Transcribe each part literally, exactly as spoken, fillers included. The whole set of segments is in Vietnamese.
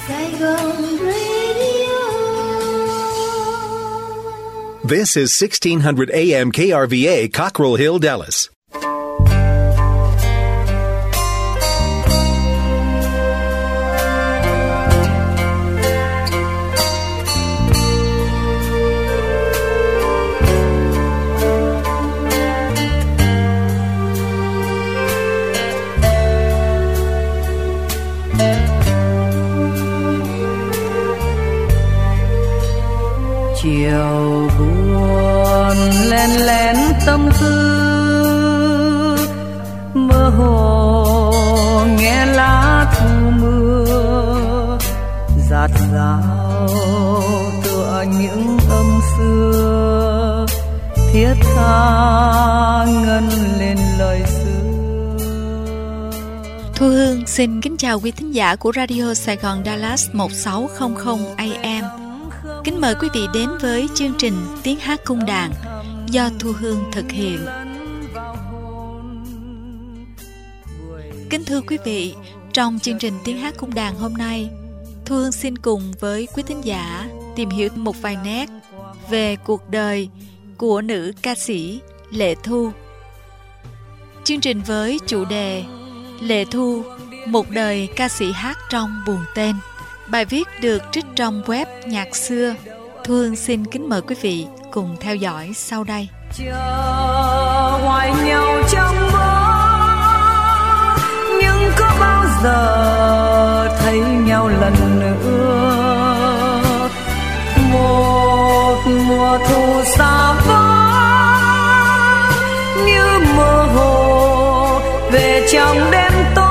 Saigon Radio. This is sixteen hundred A M K R V A, Cockrell Hill, Dallas. Chiều buồn lén lén tâm tư, mơ hồ nghe lá thu mưa rạt rào tựa những âm xưa thiết tha ngân lên lời xưa. Thu Hương xin kính chào quý thính giả của Radio Sài Gòn Dallas một sáu không không A M. Kính mời quý vị đến với chương trình Tiếng hát cung đàn do Thu Hương thực hiện. Kính thưa quý vị, trong chương trình Tiếng hát cung đàn hôm nay, Thu Hương xin cùng với quý thính giả tìm hiểu một vài nét về cuộc đời của nữ ca sĩ Lệ Thu. Chương trình với chủ đề Lệ Thu, một đời ca sĩ hát trong buồng tên. Bài viết được trích trong web Nhạc Xưa. Thu Hương xin kính mời quý vị cùng theo dõi sau đây. Chờ hoài nhau trong mơ, nhưng có bao giờ thấy nhau lần nữa. Một mùa thu xa vời như mơ hồ về trong đêm tối.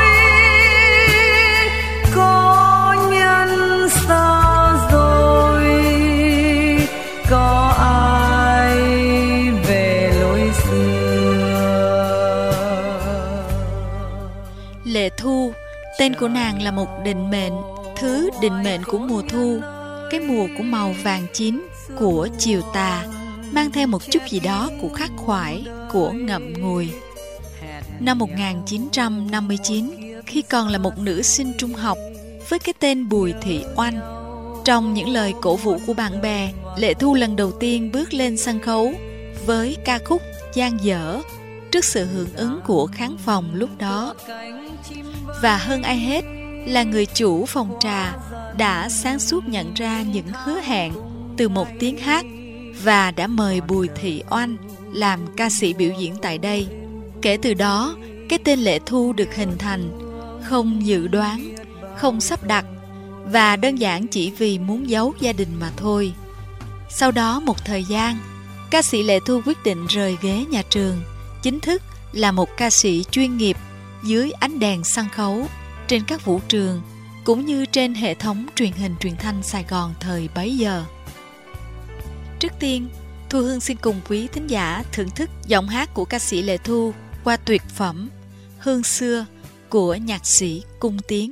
Lệ Thu, tên của nàng là một định mệnh, thứ định mệnh của mùa thu, cái mùa của màu vàng chín, của chiều tà, mang theo một chút gì đó của khắc khoải, của ngậm ngùi. Năm một nghìn chín trăm năm mươi chín, khi còn là một nữ sinh trung học với cái tên Bùi Thị Oanh, trong những lời cổ vũ của bạn bè, Lệ Thu lần đầu tiên bước lên sân khấu với ca khúc Dang Dở trước sự hưởng ứng của khán phòng lúc đó. Và hơn ai hết là người chủ phòng trà đã sáng suốt nhận ra những hứa hẹn từ một tiếng hát và đã mời Bùi Thị Oanh làm ca sĩ biểu diễn tại đây. Kể từ đó, cái tên Lệ Thu được hình thành, không dự đoán, không sắp đặt và đơn giản chỉ vì muốn giấu gia đình mà thôi. Sau đó một thời gian, ca sĩ Lệ Thu quyết định rời ghế nhà trường, chính thức là một ca sĩ chuyên nghiệp dưới ánh đèn sân khấu, trên các vũ trường, cũng như trên hệ thống truyền hình truyền thanh Sài Gòn thời bấy giờ. Trước tiên, Thu Hương xin cùng quý thính giả thưởng thức giọng hát của ca sĩ Lệ Thu qua tuyệt phẩm Hương Xưa của nhạc sĩ Cung Tiến.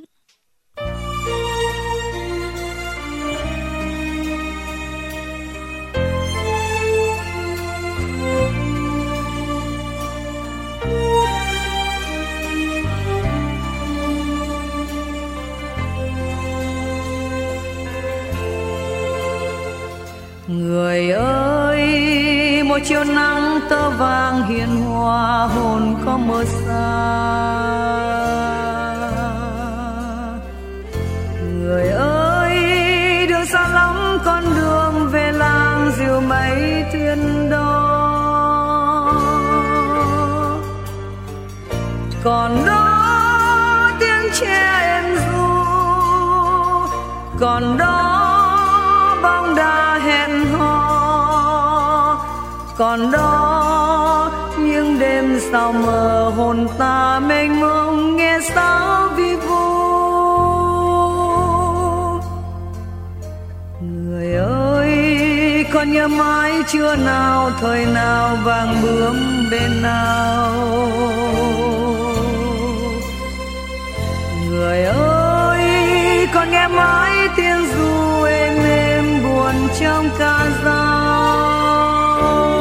Người ơi, một chiều nắng tơ vàng hiền hòa, hồn có mơ xa. Người ơi, đường xa lắm con đường về làng diều mấy thuyền đó. Còn đó tiếng tre êm ru, còn đó bóng đá hẹn hò, còn đó những đêm sao mờ hồn ta mênh mông nghe sao vi vu. Người ơi, con nhớ mãi chưa nào, thời nào vàng bướm bên nào. Người ơi, con nghe mãi tiếng ru êm êm buồn trong ca dao.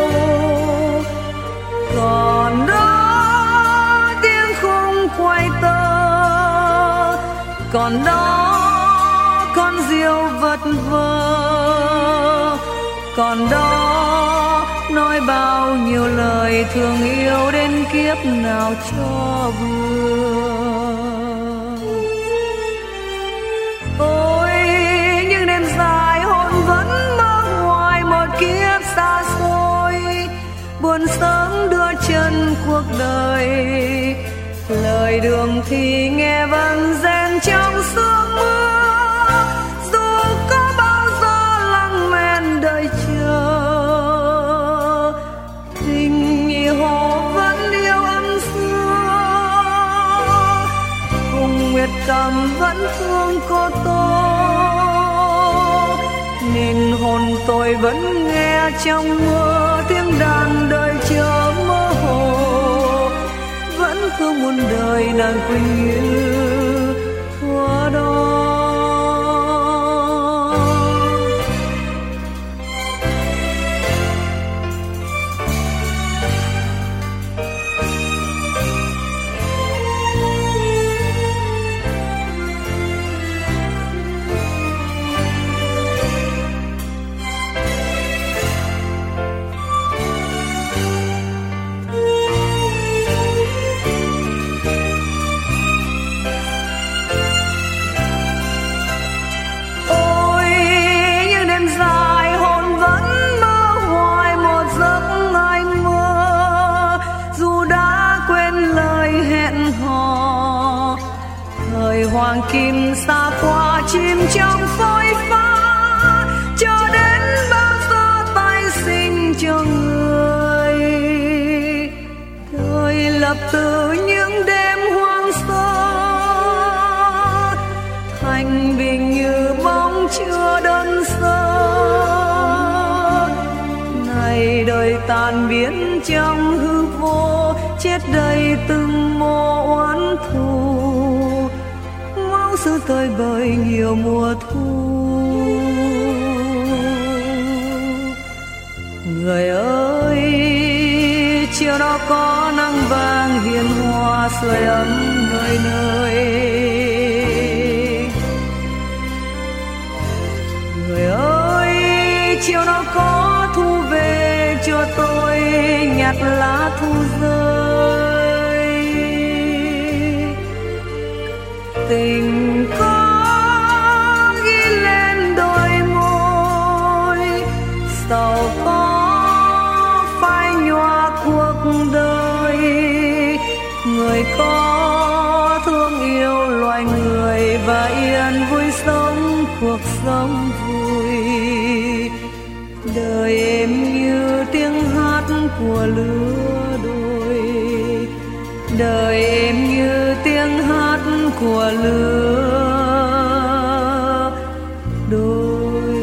Còn đó tiếng khung quay tơ, còn đó con diều vật vờ, còn đó nói bao nhiêu lời thương yêu đến kiếp nào cho vừa. Ôi những đêm dài hồn vẫn mơ hoài một kiếp xa xôi, buồn sớm đưa chân cuộc đời, lời đường thì nghe vẫn rèn trong sương mưa, dù có bao giờ lặng men đợi chờ, tình hồ vẫn yêu ấm xưa, cùng nguyệt cầm vẫn thương cô tô, nên hồn tôi vẫn nghe trong mơ tiếng đàn đợi chờ mơ hồ, vẫn thương muôn đời nàng Quỳnh Như thuở đó. Hoàng kim xa qua chim trong phôi pha, cho đến bao giờ tay sinh cho người. Thời lập từ những đêm hoang sơ, thanh bình như bóng chưa đơn sơ. Này đời tan biến trong hư vô, chết đầy từng mồ oán thù, xưa tơi bời nhiều mùa thu. Người ơi, chiều đó có nắng vàng hiền hòa sưởi ấm nơi nơi. Người ơi, chiều đó có thu về cho tôi nhặt lá thu rơi. Tình có ghi lên đôi môi, sầu có phai nhòa cuộc đời. Người có thương yêu loài người và yên vui sống cuộc sống vui. Đời em như tiếng hát của lứa đôi, đời em như tiếng hát của lứa đôi.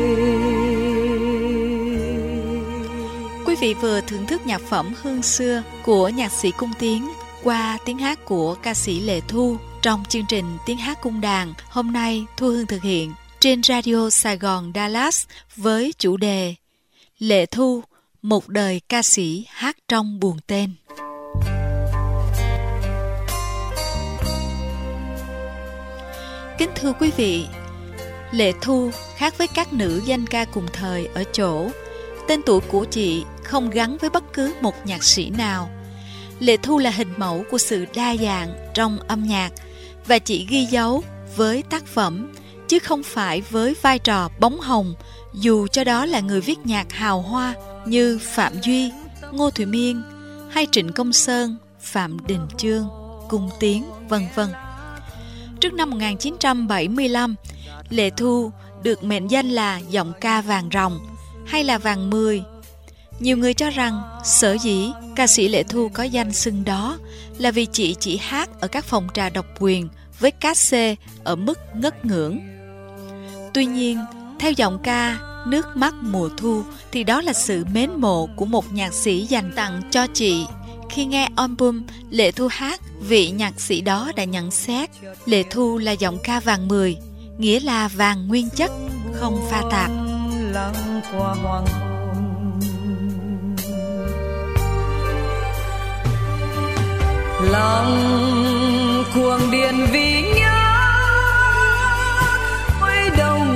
Quý vị vừa thưởng thức nhạc phẩm Hương Xưa của nhạc sĩ Cung Tiến qua tiếng hát của ca sĩ Lệ Thu trong chương trình Tiếng hát cung đàn hôm nay Thu Hương thực hiện trên Radio Sài Gòn Dallas với chủ đề Lệ Thu, một đời ca sĩ hát trong buồn tên. Kính thưa quý vị, Lệ Thu khác với các nữ danh ca cùng thời ở chỗ tên tuổi của chị không gắn với bất cứ một nhạc sĩ nào. Lệ Thu là hình mẫu của sự đa dạng trong âm nhạc và chị ghi dấu với tác phẩm chứ không phải với vai trò bóng hồng, dù cho đó là người viết nhạc hào hoa như Phạm Duy, Ngô Thụy Miên hay Trịnh Công Sơn, Phạm Đình Chương, Cung Tiến, vân vân. Trước năm một nghìn chín trăm bảy mươi lăm, Lệ Thu được mệnh danh là giọng ca vàng ròng hay là vàng mười. Nhiều người cho rằng sở dĩ ca sĩ Lệ Thu có danh xưng đó là vì chị chỉ hát ở các phòng trà độc quyền với cát xê ở mức ngất ngưỡng. Tuy nhiên, theo giọng ca Nước mắt mùa thu thì đó là sự mến mộ của một nhạc sĩ dành tặng cho chị. Khi nghe album Lệ Thu hát, vị nhạc sĩ đó đã nhận xét Lệ Thu là giọng ca vàng mười, nghĩa là vàng nguyên chất, không pha tạp. Lặng qua hoàng hôn, lòng cuồng điên vì nhớ quay đầu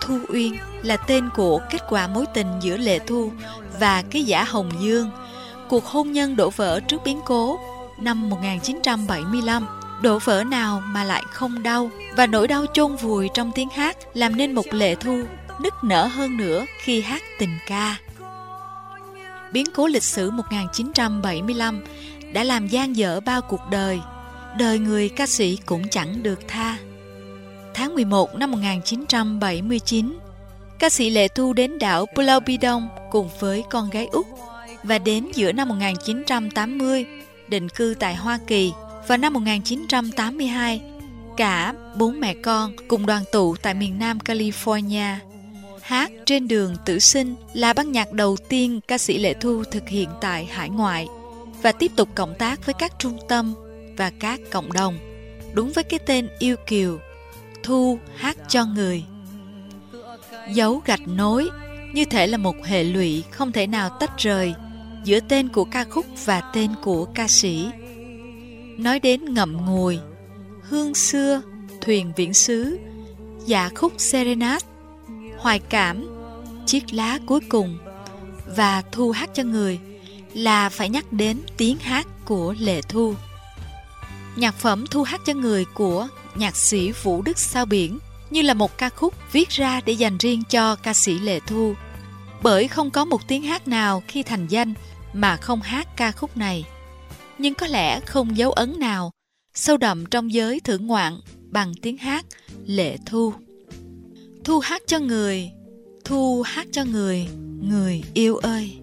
Thu Uyên là tên của kết quả mối tình giữa Lệ Thu và cái giả Hồng Dương. Cuộc hôn nhân đổ vỡ trước biến cố năm một nghìn chín trăm bảy mươi lăm. Đổ vỡ nào mà lại không đau, và nỗi đau chôn vùi trong tiếng hát làm nên một Lệ Thu nức nở hơn nữa khi hát tình ca. Biến cố lịch sử một nghìn chín trăm bảy mươi lăm đã làm dang dở bao cuộc đời. Đời người ca sĩ cũng chẳng được tha. Tháng mười một năm một nghìn chín trăm bảy mươi chín, ca sĩ Lệ Thu đến đảo Pulau Bidong cùng với con gái út, và đến giữa năm một nghìn chín trăm tám mươi định cư tại Hoa Kỳ. Vào năm một nghìn chín trăm tám mươi hai, cả bốn mẹ con cùng đoàn tụ tại miền Nam California. Hát Trên Đường Tử Sinh là ban nhạc đầu tiên ca sĩ Lệ Thu thực hiện tại hải ngoại, và tiếp tục cộng tác với các trung tâm và các cộng đồng, đúng với cái tên yêu kiều, Thu hát cho người. Dấu gạch nối như thể là một hệ lụy không thể nào tách rời giữa tên của ca khúc và tên của ca sĩ. Nói đến Ngậm Ngùi, Hương Xưa, Thuyền Viễn Xứ, Dạ Khúc Serenade, Hoài Cảm, Chiếc Lá Cuối Cùng và Thu hát cho người là phải nhắc đến tiếng hát của Lệ Thu. Nhạc phẩm Thu hát cho người của nhạc sĩ Vũ Đức Sao Biển như là một ca khúc viết ra để dành riêng cho ca sĩ Lệ Thu, bởi không có một tiếng hát nào khi thành danh mà không hát ca khúc này. Nhưng có lẽ không dấu ấn nào sâu đậm trong giới thưởng ngoạn bằng tiếng hát Lệ Thu. Thu hát cho người, Thu hát cho người, người yêu ơi.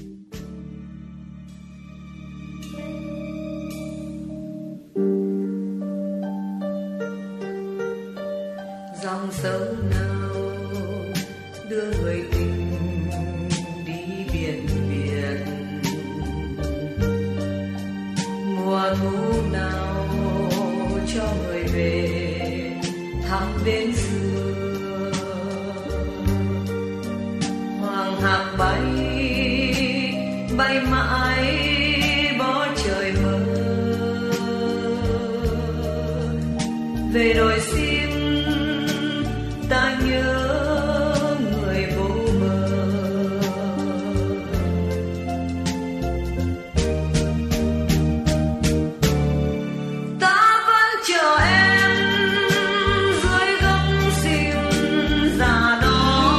Dòng sông nào đưa người tình đi biển biệt, mùa thu nào cho người về thăm bên xưa. Hoàng hạc bay bay mãi bó trời mơ, về đồi sim ta nhớ người vô bờ. Ta vẫn chờ em dưới gốc sim già đó,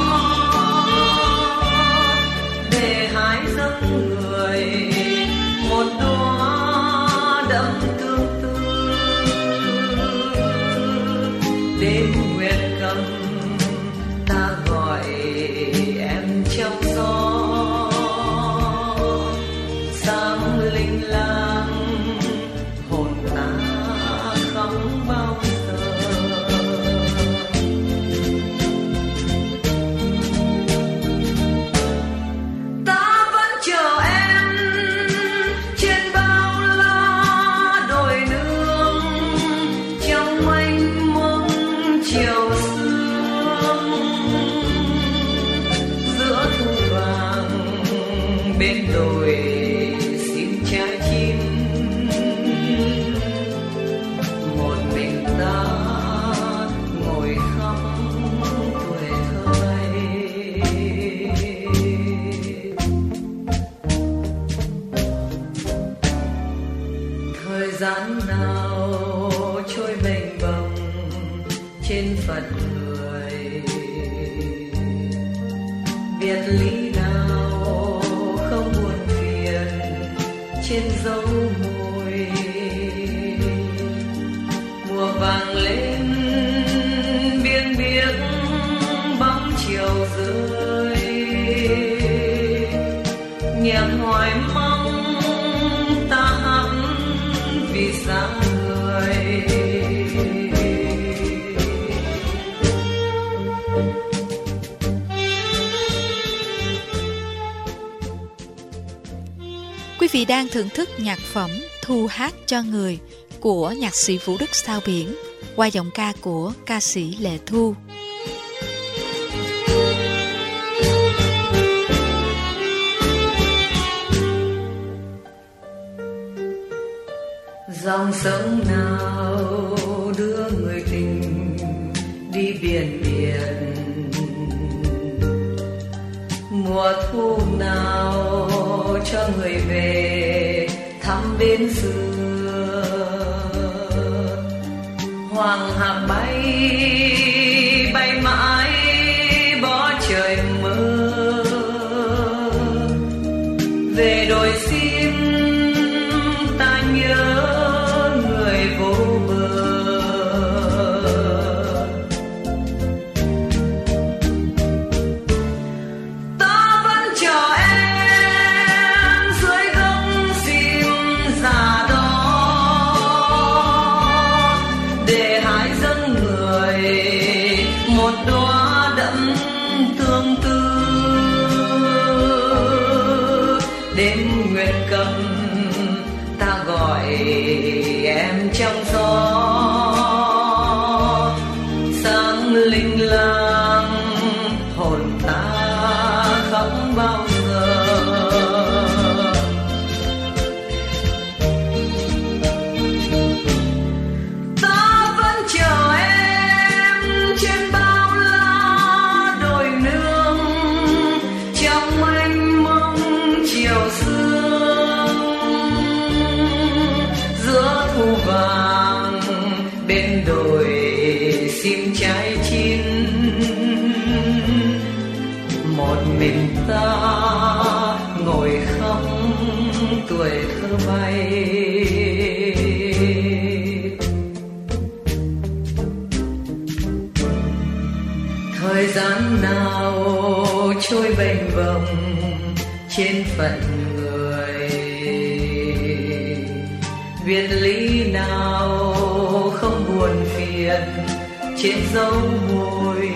để hái dâng người một đóa đậm tương tư. Đêm nguyệt cầm ta gọi em trong gió, sáng linh lang hồn ta không bao giờ. Ta vẫn chờ em trên bao la đồi nương, trong mênh mông chiều bên đồi xin trái chim. Một mình ta ngồi khóc tuổi thơ. Thời gian nào trôi bềnh bồng trên phận người, biệt ly nào không buồn phiền trên dấu môi. Mùa vàng lên biên biếc bóng chiều rơi, nhạc hoài mong ta hát vì dáng người. Quý vị đang thưởng thức nhạc phẩm Thu hát cho người của nhạc sĩ Vũ Đức Sao Biển qua giọng ca của ca sĩ Lệ Thu. Dòng sông nào đưa người tình đi biển biển, thu nào cho người về thăm bên xưa. Hoàng hạc bay bay mãi bỏ trời mơ, về đồi sim ta nhớ người vô bờ. Ta vẫn chờ em dưới gốc sim già đó, để hái dâng người một đóa đẫm tương tư. Đến nguyệt cầm ta gọi em trong gió, sáng linh lang hồn ta không bao giờ. Ta vẫn chờ em trên bao la đồi nương, trong mênh mông chiều sương, giữa thu vàng bên đồi sim trái chín. Một mình ta ngồi khóc tuổi thơ bay. Thời gian nào trôi bềnh vồng trên phận người, biệt ly nào không buồn phiền trên dấu môi.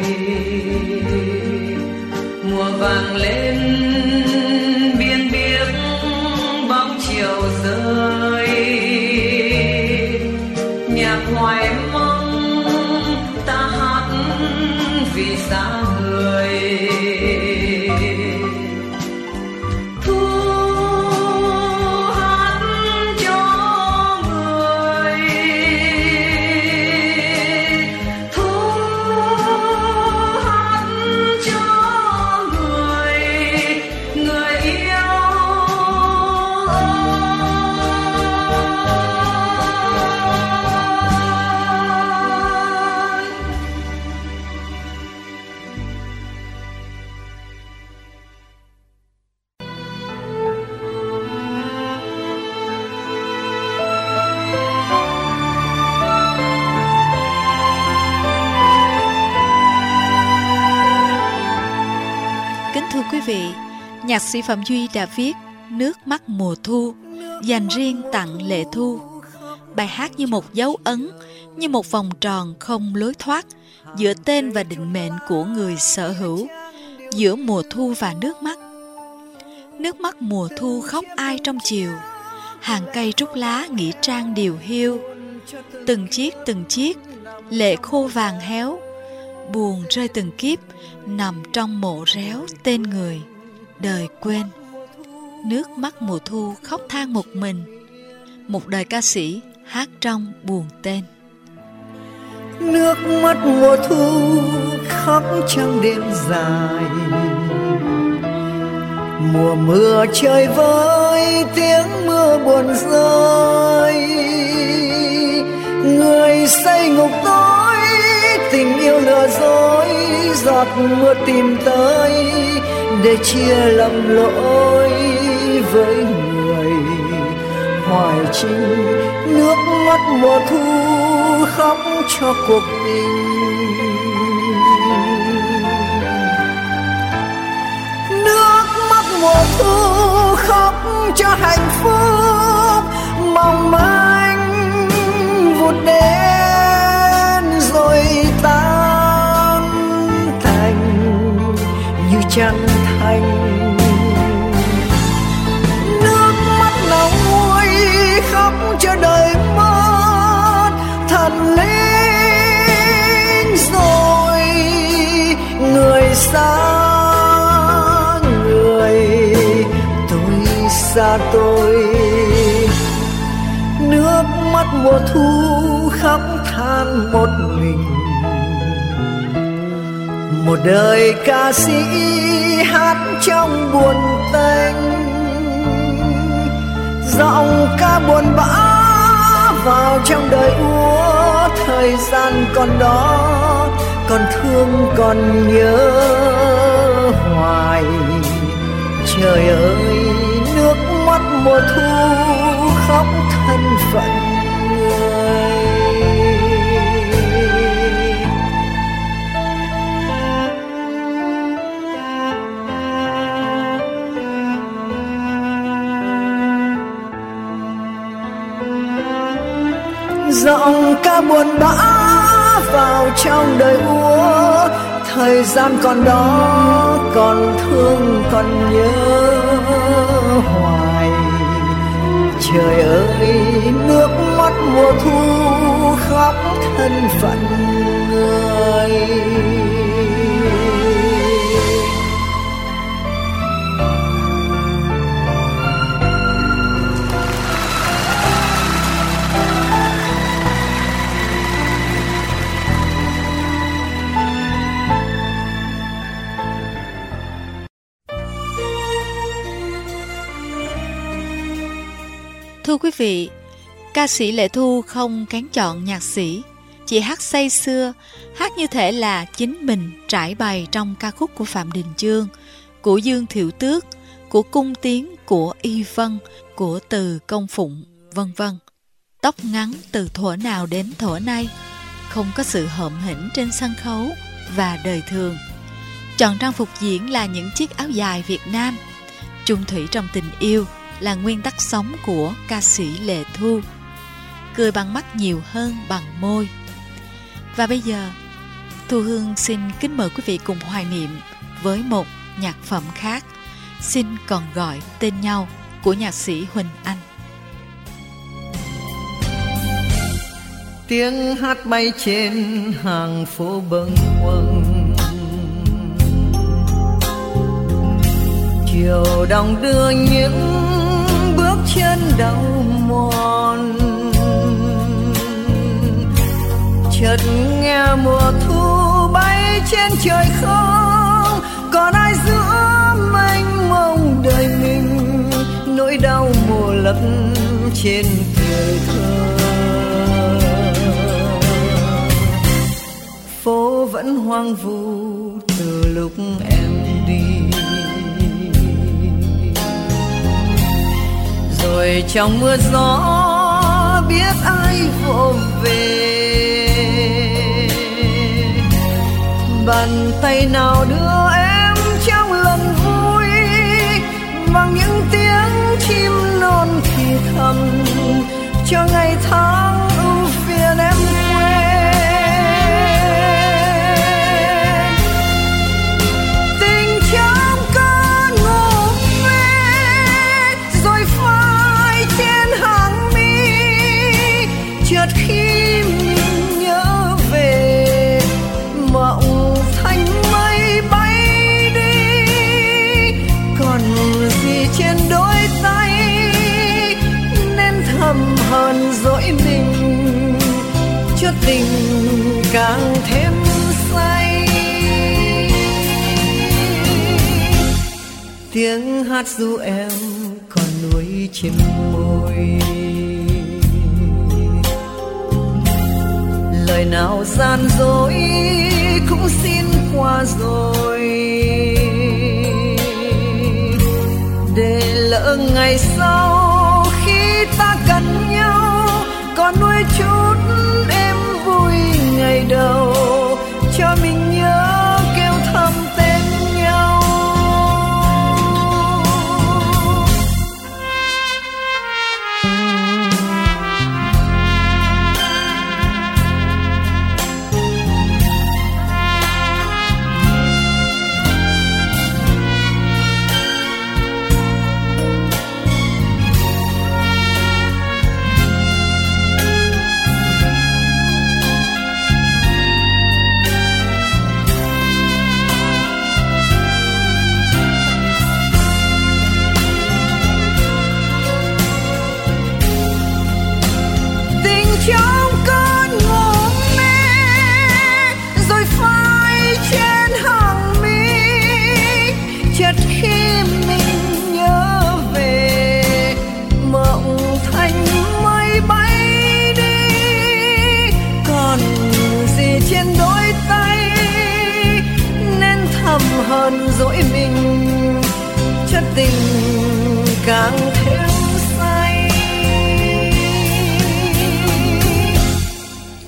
Mùa vàng lên biên biếc bóng chiều rơi, nhạc hoài mong ta hát vì xa người. Thu hát cho người, thu hát cho người, người yêu ơi. Kính thưa quý vị, nhạc sĩ Phạm Duy đã viết Nước mắt mùa thu dành riêng tặng Lệ Thu. Bài hát như một dấu ấn, như một vòng tròn không lối thoát giữa tên và định mệnh của người sở hữu, giữa mùa thu và nước mắt. Nước mắt mùa thu khóc ai trong chiều, hàng cây trúc lá nghĩa trang điều hiu. Từng chiếc từng chiếc lệ khô vàng héo, buồn rơi từng kiếp nằm trong mộ réo tên người đời quên. Nước mắt mùa thu khóc than một mình, một đời ca sĩ hát trong buồn tên. Nước mắt mùa thu khóc trong đêm dài, mùa mưa trời vơi tiếng mưa buồn rơi. Người say ngục tối tình yêu lừa dối, giọt mưa tìm tới để chia lầm lỗi với người hoài trinh. Nước mắt mùa thu khóc cho cuộc tình, nước mắt mùa thu khóc cho hạnh phúc mong manh vụt đến rồi tan thành như chân thành. Nước mắt nào nguôi khóc cho đời mất thần linh rồi, người xa người tôi xa tôi. Nước mắt mùa thu khóc than một mình, một đời ca sĩ hát trong buồn tênh, giọng ca buồn bã vào trong đời úa. Thời gian còn đó, còn thương còn nhớ hoài. Trời ơi, nước mắt mùa thu khóc thân phận người. Giọng ca buồn bã vào trong đời úa. Thời gian còn đó, còn thương còn nhớ hoài. Trời ơi, nước mắt mùa thu khóc thân phận người. Thưa quý vị, ca sĩ Lệ Thu không kén chọn nhạc sĩ, chị hát say sưa, hát như thể là chính mình trải bày trong ca khúc của Phạm Đình Chương, của Dương Thiệu Tước, của Cung Tiến, của Y Vân, của Từ Công Phụng, vân vân. Tóc ngắn từ thuở nào đến thuở nay, không có sự hợm hĩnh trên sân khấu và đời thường. Chọn trang phục diễn là những chiếc áo dài Việt Nam. Chung thủy trong tình yêu là nguyên tắc sống của ca sĩ Lệ Thu. Cười bằng mắt nhiều hơn bằng môi. Và bây giờ, Thu Hương xin kính mời quý vị cùng hoài niệm với một nhạc phẩm khác, Xin Còn Gọi Tên Nhau, của nhạc sĩ Huỳnh Anh. Tiếng hát bay trên hàng phố bâng khuâng, chiều đong đưa những bước chân đau mòn. Chợt nghe mùa thu bay trên trời không, còn ai giữa mênh mông đời mình. Nỗi đau mùa lấp trên tuổi thơ, phố vẫn hoang vu từ lúc em đi. Rồi trong mưa gió biết ai vỗ về, bàn tay nào đưa em trong lần vui, bằng những tiếng chim non thì thầm cho ngày tháng ưu phiền em quên. Tình trong cơn ngủ mê, rồi phai trên hàng mi. Chợt khi mình nhớ về, mộng thành mây bay đi. Còn gì trên đôi tay nên thầm hờn dỗi mình, cho tình càng thêm say. Tiếng hát ru em còn nuối trên môi, lời nào gian dối cũng xin qua rồi. Để lỡ ngày sau khi ta cần nhau, còn nuôi chút em vui ngày đầu, cho mình nhớ kêu thầm tên nhau.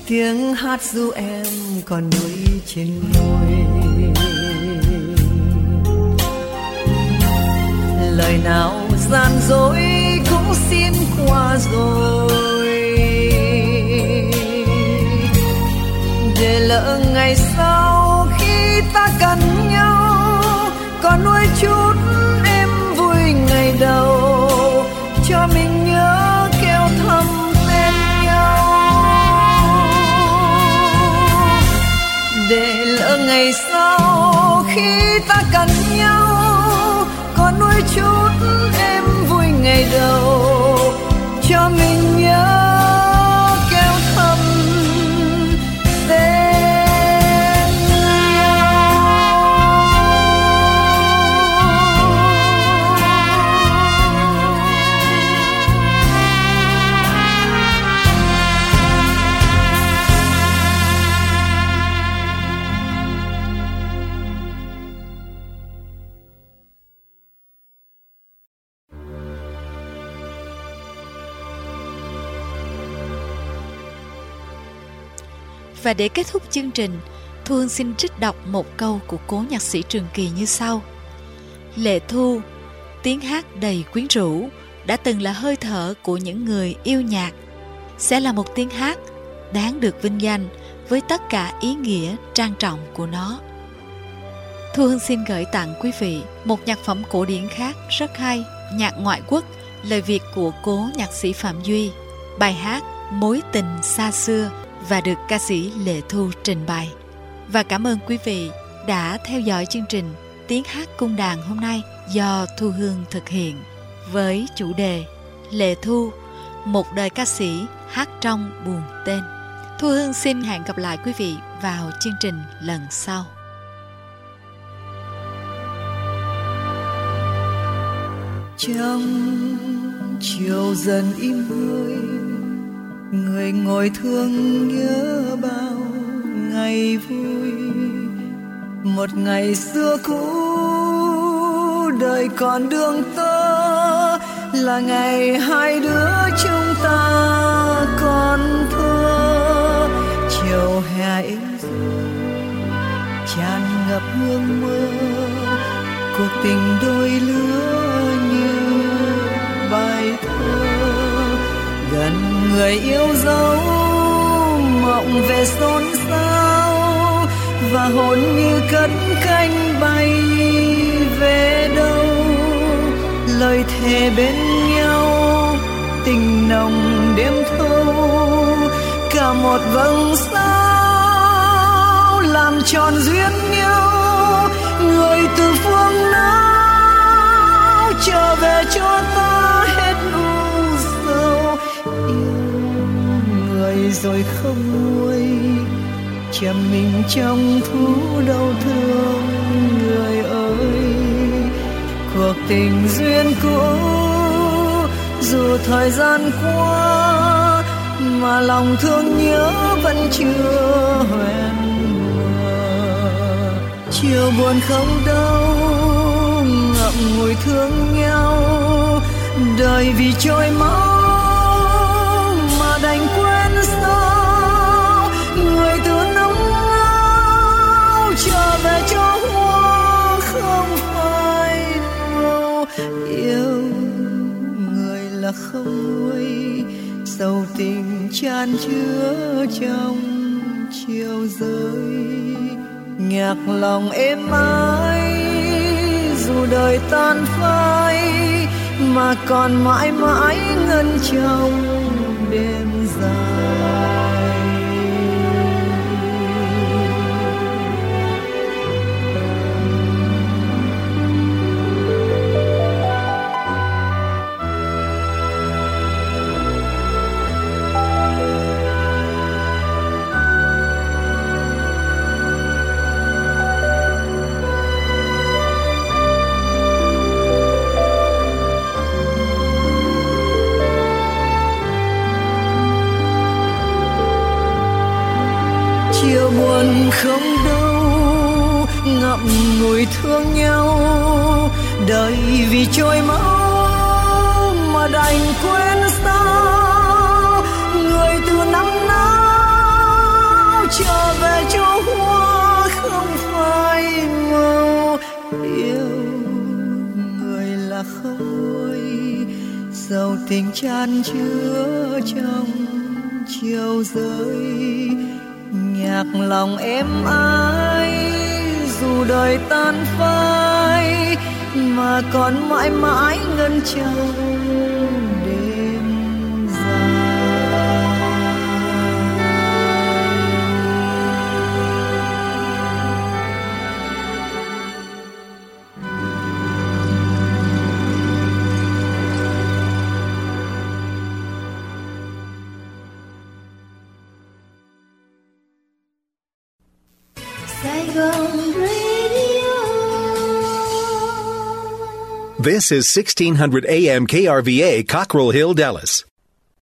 tiếng hát ru em còn nuối trên môi. Lời nào gian dối cũng xin qua rồi, để lỡ ngày sau khi ta cần nhau còn nuối chút em vui ngày đầu, cho mình nhớ kêu thầm tên nhau. Để lỡ ngày sau khi ta cần nhau còn nuối chút em vui ngày đầu, cho mình nhớ kêu thầm tên. Và để kết thúc chương trình, Thu Hương xin trích đọc một câu của cố nhạc sĩ Trường Kỳ như sau: Lệ thu, tiếng hát đầy quyến rũ, đã từng là hơi thở của những người yêu nhạc, sẽ là một tiếng hát đáng được vinh danh với tất cả ý nghĩa trang trọng của nó. Thu Hương xin gửi tặng quý vị một nhạc phẩm cổ điển khác rất hay, nhạc ngoại quốc, lời Việt của cố nhạc sĩ Phạm Duy, bài hát Mối tình xa xưa, và được ca sĩ Lệ Thu trình bày. Và cảm ơn quý vị đã theo dõi chương trình Tiếng hát cung đàn hôm nay do Thu Hương thực hiện với chủ đề Lệ Thu, một đời ca sĩ hát trong buồn tên. Thu Hương xin hẹn gặp lại quý vị vào chương trình lần sau. Trong chiều dần im hơi, người ngồi thương nhớ bao ngày vui. Một ngày xưa cũ đời còn đường tơ, là ngày hai đứa chúng ta còn thơ. Chiều hè êm ru tràn ngập hương mơ, cuộc tình đôi lứa như bài thơ. Gần người yêu dấu mộng về xôn xao, và hồn như cất cánh bay về đâu. Lời thề bên nhau tình nồng đêm thâu, cả một vầng sao làm tròn duyên nhau. Người từ phương nào trở về cho ta hết u sầu. Yêu người rồi không nguôi, chầm mình trong thú đau thương. Người ơi, cuộc tình duyên cũ dù thời gian qua, mà lòng thương nhớ vẫn chưa hoen mùa. Chiều buồn không đâu, ngậm ngùi thương nhau. Đời vì trôi máu mà đành quên sao. Người từ năm nào trở về cho hoa không phai màu. Yêu người là không nguôi, sầu tình chan chứa trong chiều rơi. Nhạc lòng êm ái dù đời tan phai, mà còn mãi mãi ngân trong đêm dài. Chiều buồn không đâu, ngậm ngùi thương nhau. Đời vì trôi máu mà đành quên sao. Người từ năm nào trở về chỗ hoa không phai màu. Yêu người là khối dầu tình chan chứa trong chiều rơi. Nhạc lòng em ái dù đời tan phai mà còn mãi mãi ngân trong đêm dài. Saigon Radio. This is sixteen hundred A M K R V A, Cockrell Hill, Dallas.